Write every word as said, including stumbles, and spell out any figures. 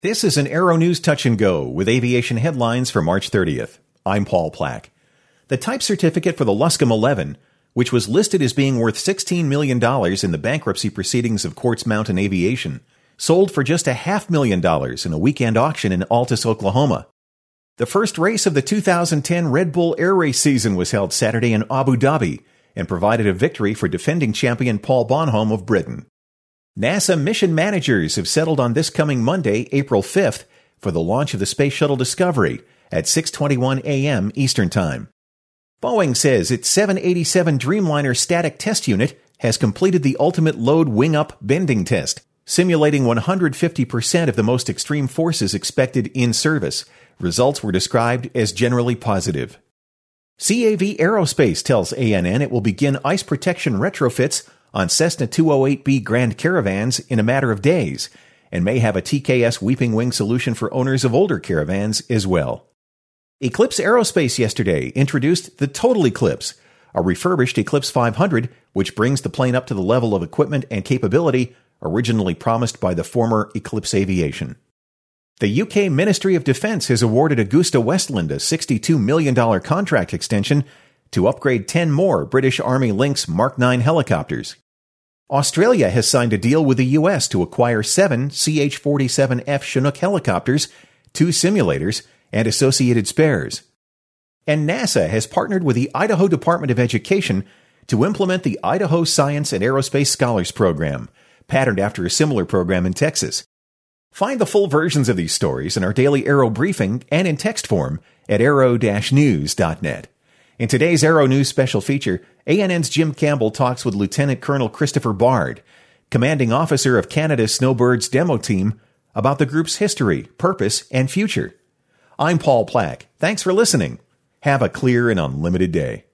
This is an Aero News Touch and Go with aviation headlines for March thirtieth. I'm Paul Plack. The type certificate for the Luscombe eleven, which was listed as being worth sixteen million dollars in the bankruptcy proceedings of Quartz Mountain Aviation, sold for just a half million dollars in a weekend auction in Altus, Oklahoma. The first race of the two thousand ten Red Bull Air Race season was held Saturday in Abu Dhabi and provided a victory for defending champion Paul Bonhomme of Britain. NASA mission managers have settled on this coming Monday, April fifth, for the launch of the Space Shuttle Discovery at six twenty-one a.m. Eastern Time. Boeing says its seven eighty-seven Dreamliner static test unit has completed the ultimate load wing-up bending test, simulating one hundred fifty percent of the most extreme forces expected in service. Results were described as generally positive. C A V Aerospace tells A N N it will begin ice protection retrofits on Cessna two oh eight B Grand Caravans in a matter of days, and may have a T K S Weeping Wing solution for owners of older Caravans as well. Eclipse Aerospace yesterday introduced the Total Eclipse, a refurbished Eclipse five hundred, which brings the plane up to the level of equipment and capability originally promised by the former Eclipse Aviation. The U K Ministry of Defence has awarded AgustaWestland a sixty-two million dollars contract extension to upgrade ten more British Army Lynx Mark nine helicopters. Australia has signed a deal with the U S to acquire seven C H forty-seven F Chinook helicopters, two simulators, and associated spares. And NASA has partnered with the Idaho Department of Education to implement the Idaho Science and Aerospace Scholars Program, patterned after a similar program in Texas. Find the full versions of these stories in our daily Aero briefing and in text form at aero dash news dot net. In today's Aero News special feature, A N N's Jim Campbell talks with Lieutenant Colonel Christopher Bard, commanding officer of Canada's Snowbirds demo team, about the group's history, purpose, and future. I'm Paul Plack. Thanks for listening. Have a clear and unlimited day.